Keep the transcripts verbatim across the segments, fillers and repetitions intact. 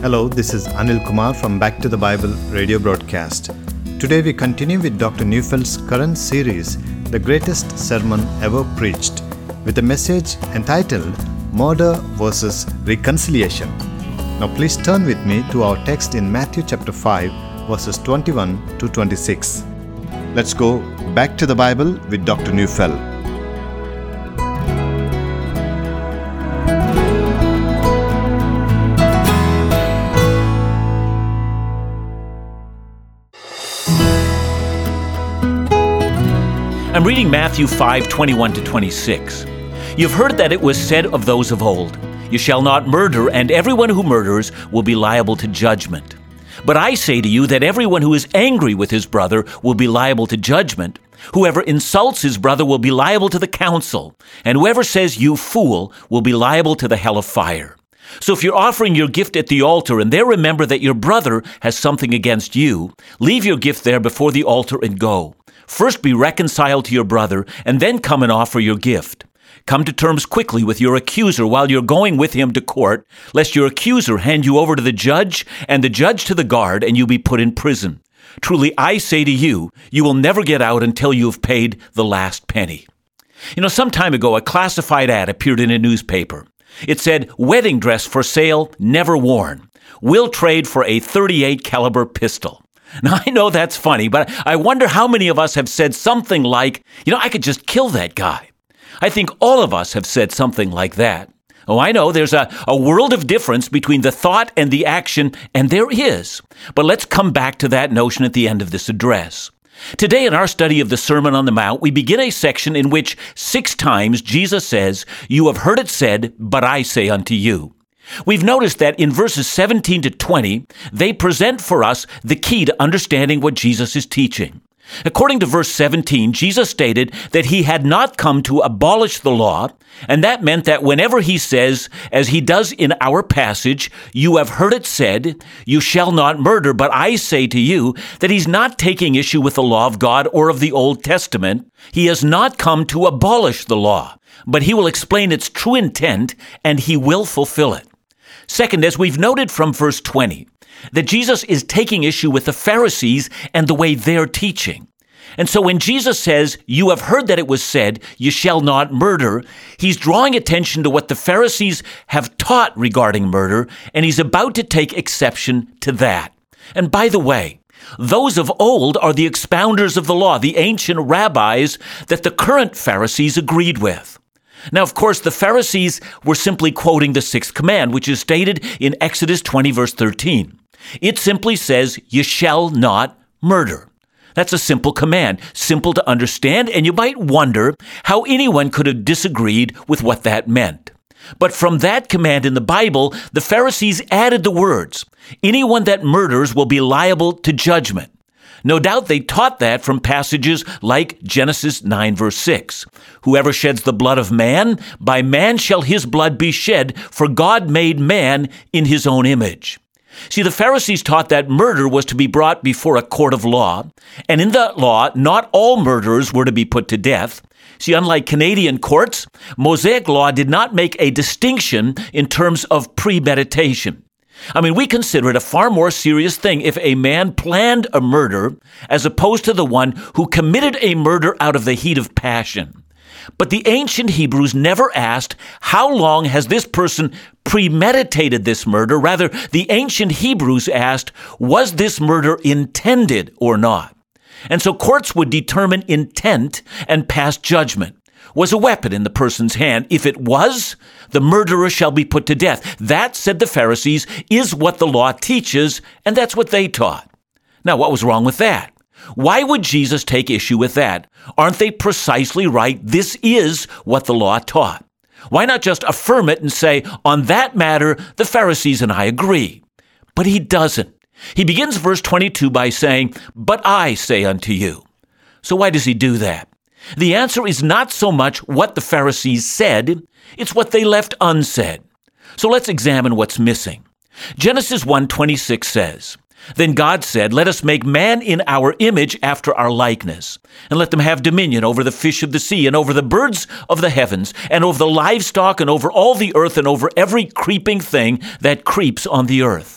Hello, this is Anil Kumar from Back to the Bible radio broadcast. Today we continue with Doctor Neufeld's current series, The Greatest Sermon Ever Preached, with a message entitled Murder versus Reconciliation. Now please turn with me to our text in Matthew chapter five, verses twenty-one to twenty-six. Let's go back to the Bible with Doctor Neufeld. I'm reading Matthew five, twenty-one to twenty-six. You've heard that it was said of those of old, "You shall not murder, and everyone who murders will be liable to judgment. But I say to you that everyone who is angry with his brother will be liable to judgment. Whoever insults his brother will be liable to the council, and whoever says, 'You fool,' will be liable to the hell of fire. So if you're offering your gift at the altar and there remember that your brother has something against you, leave your gift there before the altar and go. First be reconciled to your brother, and then come and offer your gift. Come to terms quickly with your accuser while you're going with him to court, lest your accuser hand you over to the judge, and the judge to the guard, and you be put in prison. Truly, I say to you, you will never get out until you have paid the last penny." You know, some time ago, a classified ad appeared in a newspaper. It said, "Wedding dress for sale, never worn. Will trade for a thirty-eight caliber pistol." Now, I know that's funny, but I wonder how many of us have said something like, you know, I could just kill that guy. I think all of us have said something like that. Oh, I know there's a, a world of difference between the thought and the action, and there is. But let's come back to that notion at the end of this address. Today in our study of the Sermon on the Mount, we begin a section in which six times Jesus says, "You have heard it said, but I say unto you." We've noticed that in verses seventeen to twenty, they present for us the key to understanding what Jesus is teaching. According to verse seventeen, Jesus stated that he had not come to abolish the law, and that meant that whenever he says, as he does in our passage, "You have heard it said, you shall not murder, but I say to you," that he's not taking issue with the law of God or of the Old Testament. He has not come to abolish the law, but he will explain its true intent, and he will fulfill it. Second, as we've noted from verse twenty, that Jesus is taking issue with the Pharisees and the way they're teaching. And so when Jesus says, "You have heard that it was said, you shall not murder," he's drawing attention to what the Pharisees have taught regarding murder, and he's about to take exception to that. And by the way, those of old are the expounders of the law, the ancient rabbis that the current Pharisees agreed with. Now, of course, the Pharisees were simply quoting the sixth command, which is stated in Exodus twenty, verse thirteen. It simply says, "You shall not murder." That's a simple command, simple to understand, and you might wonder how anyone could have disagreed with what that meant. But from that command in the Bible, the Pharisees added the words, "Anyone that murders will be liable to judgment." No doubt they taught that from passages like Genesis nine, verse six. "Whoever sheds the blood of man, by man shall his blood be shed, for God made man in his own image." See, the Pharisees taught that murder was to be brought before a court of law, and in that law, not all murderers were to be put to death. See, unlike Canadian courts, Mosaic law did not make a distinction in terms of premeditation. I mean, we consider it a far more serious thing if a man planned a murder as opposed to the one who committed a murder out of the heat of passion. But the ancient Hebrews never asked, how long has this person premeditated this murder? Rather, the ancient Hebrews asked, was this murder intended or not? And so courts would determine intent and pass judgment. Was a weapon in the person's hand? If it was, the murderer shall be put to death. That, said the Pharisees, is what the law teaches, and that's what they taught. Now, what was wrong with that? Why would Jesus take issue with that? Aren't they precisely right? This is what the law taught. Why not just affirm it and say, on that matter, the Pharisees and I agree? But he doesn't. He begins verse twenty-two by saying, "But I say unto you." So why does he do that? The answer is not so much what the Pharisees said, it's what they left unsaid. So let's examine what's missing. Genesis one twenty-six says, "Then God said, let us make man in our image after our likeness, and let them have dominion over the fish of the sea, and over the birds of the heavens, and over the livestock, and over all the earth, and over every creeping thing that creeps on the earth."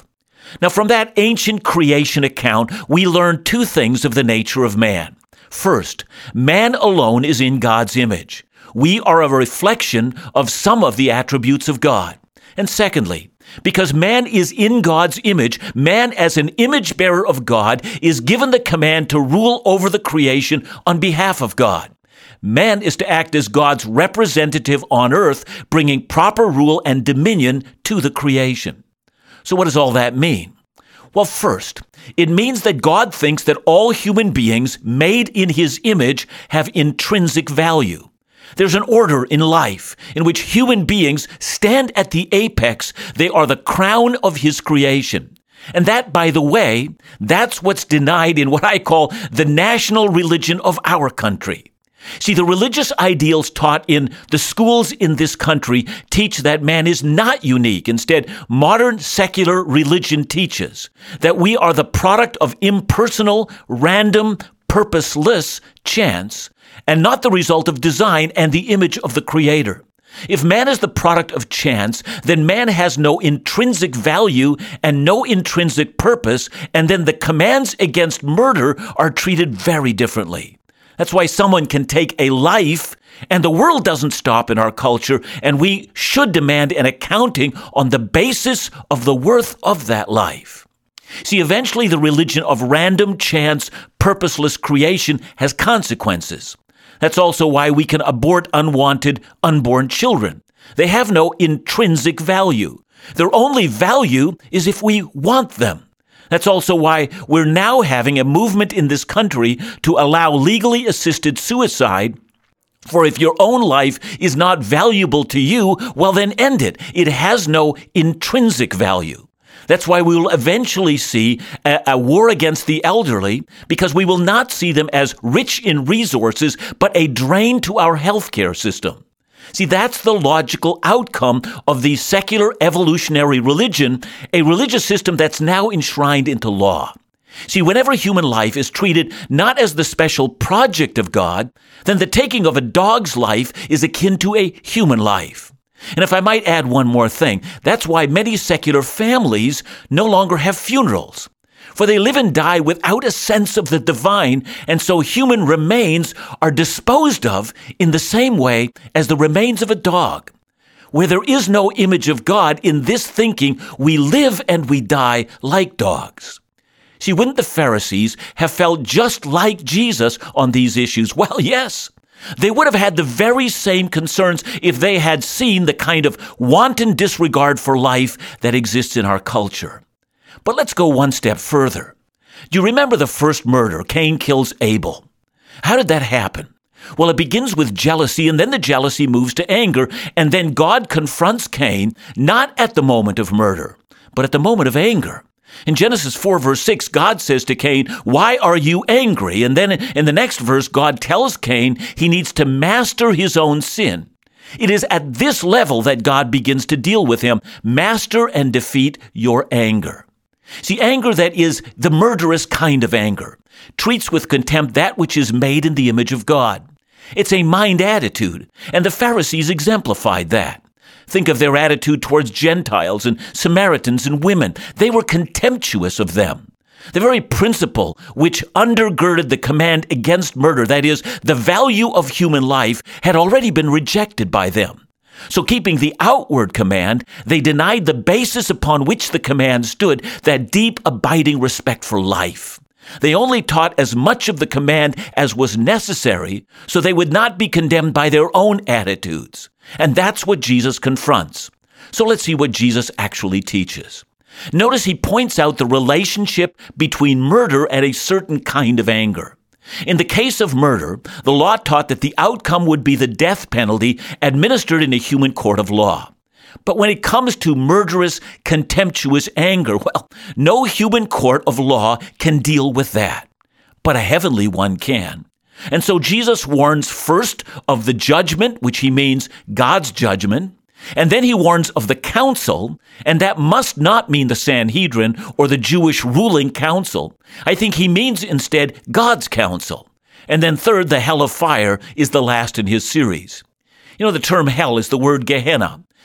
Now, from that ancient creation account, we learn two things of the nature of man. First, man alone is in God's image. We are a reflection of some of the attributes of God. And secondly, because man is in God's image, man as an image bearer of God is given the command to rule over the creation on behalf of God. Man is to act as God's representative on earth, bringing proper rule and dominion to the creation. So what does all that mean? Well, first, it means that God thinks that all human beings made in his image have intrinsic value. There's an order in life in which human beings stand at the apex. They are the crown of his creation. And that, by the way, that's what's denied in what I call the national religion of our country. See, the religious ideals taught in the schools in this country teach that man is not unique. Instead, modern secular religion teaches that we are the product of impersonal, random, purposeless chance, and not the result of design and the image of the Creator. If man is the product of chance, then man has no intrinsic value and no intrinsic purpose, and then the commands against murder are treated very differently. That's why someone can take a life, and the world doesn't stop in our culture, and we should demand an accounting on the basis of the worth of that life. See, eventually the religion of random chance, purposeless creation has consequences. That's also why we can abort unwanted, unborn children. They have no intrinsic value. Their only value is if we want them. That's also why we're now having a movement in this country to allow legally assisted suicide. For if your own life is not valuable to you, well, then end it. It has no intrinsic value. That's why we will eventually see a, a war against the elderly, because we will not see them as rich in resources, but a drain to our healthcare system. See, that's the logical outcome of the secular evolutionary religion, a religious system that's now enshrined into law. See, whenever human life is treated not as the special project of God, then the taking of a dog's life is akin to a human life. And if I might add one more thing, that's why many secular families no longer have funerals. For they live and die without a sense of the divine, and so human remains are disposed of in the same way as the remains of a dog. Where there is no image of God, in this thinking, we live and we die like dogs. See, wouldn't the Pharisees have felt just like Jesus on these issues? Well, yes. They would have had the very same concerns if they had seen the kind of wanton disregard for life that exists in our culture. But let's go one step further. Do you remember the first murder? Cain kills Abel. How did that happen? Well, it begins with jealousy, and then the jealousy moves to anger, and then God confronts Cain, not at the moment of murder, but at the moment of anger. In Genesis four, verse six, God says to Cain, "Why are you angry?" And then in the next verse, God tells Cain he needs to master his own sin. It is at this level that God begins to deal with him. Master and defeat your anger. See, anger that is the murderous kind of anger treats with contempt that which is made in the image of God. It's a mind attitude, and the Pharisees exemplified that. Think of their attitude towards Gentiles and Samaritans and women. They were contemptuous of them. The very principle which undergirded the command against murder, that is, the value of human life, had already been rejected by them. So keeping the outward command, they denied the basis upon which the command stood, that deep, abiding respect for life. They only taught as much of the command as was necessary so they would not be condemned by their own attitudes. And that's what Jesus confronts. So let's see what Jesus actually teaches. Notice he points out the relationship between murder and a certain kind of anger. In the case of murder, the law taught that the outcome would be the death penalty administered in a human court of law. But when it comes to murderous, contemptuous anger, well, no human court of law can deal with that. But a heavenly one can. And so Jesus warns first of the judgment, which he means God's judgment, and then he warns of the council, and that must not mean the Sanhedrin or the Jewish ruling council. I think he means instead God's council. And then third, the hell of fire is the last in his series. You know, the term hell is the word Gehenna.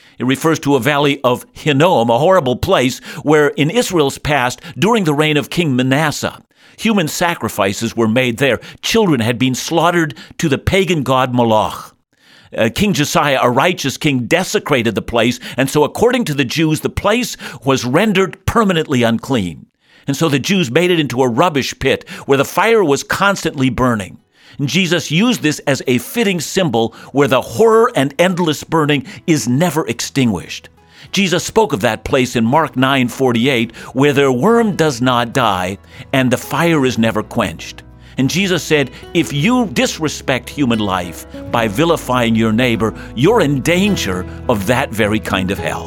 It refers to a valley of Hinnom, a horrible place where in Israel's past, during the reign of King Manasseh, human sacrifices were made there. Children had been slaughtered to the pagan god Moloch. Uh, king Josiah, a righteous king, desecrated the place, and so according to the Jews, the place was rendered permanently unclean. And so the Jews made it into a rubbish pit where the fire was constantly burning. And Jesus used this as a fitting symbol where the horror and endless burning is never extinguished. Jesus spoke of that place in Mark nine forty-eight, where their worm does not die and the fire is never quenched. And Jesus said, if you disrespect human life by vilifying your neighbor, you're in danger of that very kind of hell.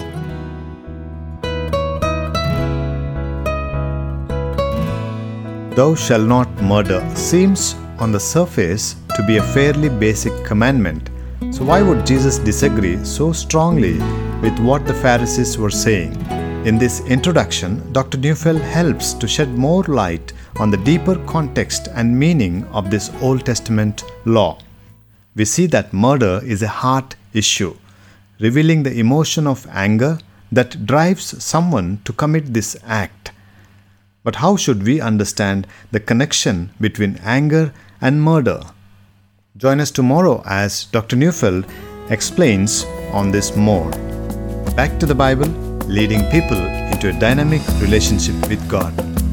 Thou shalt not murder seems on the surface to be a fairly basic commandment. So why would Jesus disagree so strongly with what the Pharisees were saying? In this introduction, Doctor Neufeld helps to shed more light on the deeper context and meaning of this Old Testament law. We see that murder is a heart issue, revealing the emotion of anger that drives someone to commit this act. But how should we understand the connection between anger and murder? Join us tomorrow as Doctor Neufeld explains on this more. Back to the Bible, leading people into a dynamic relationship with God.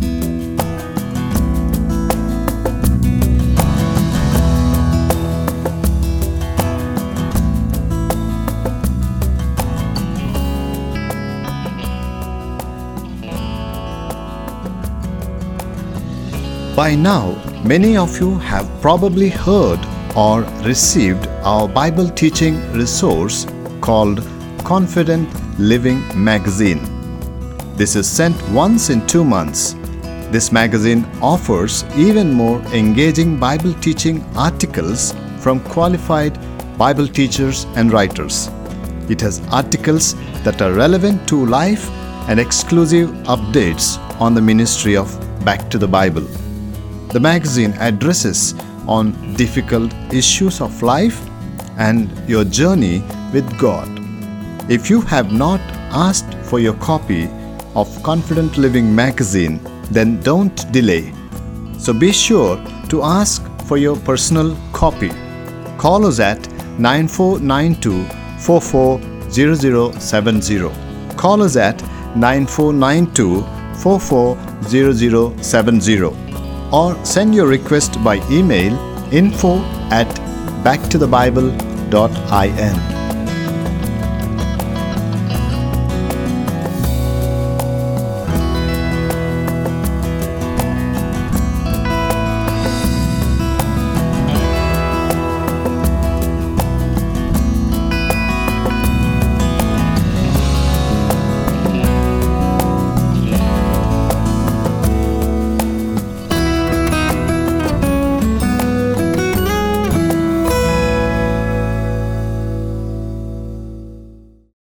By now, many of you have probably heard or received our Bible teaching resource called Confident Living Magazine. This is sent once in two months. This magazine offers even more engaging Bible teaching articles from qualified Bible teachers and writers. It has articles that are relevant to life and exclusive updates on the ministry of Back to the Bible. The magazine addresses on difficult issues of life and your journey with God. If you have not asked for your copy of Confident Living Magazine, then don't delay. So be sure to ask for your personal copy. Call us at nine four nine two, four four zero zero seven zero. Call us at nine four nine two, four four zero zero seven zero. Or send your request by email info at backtothebible dot in.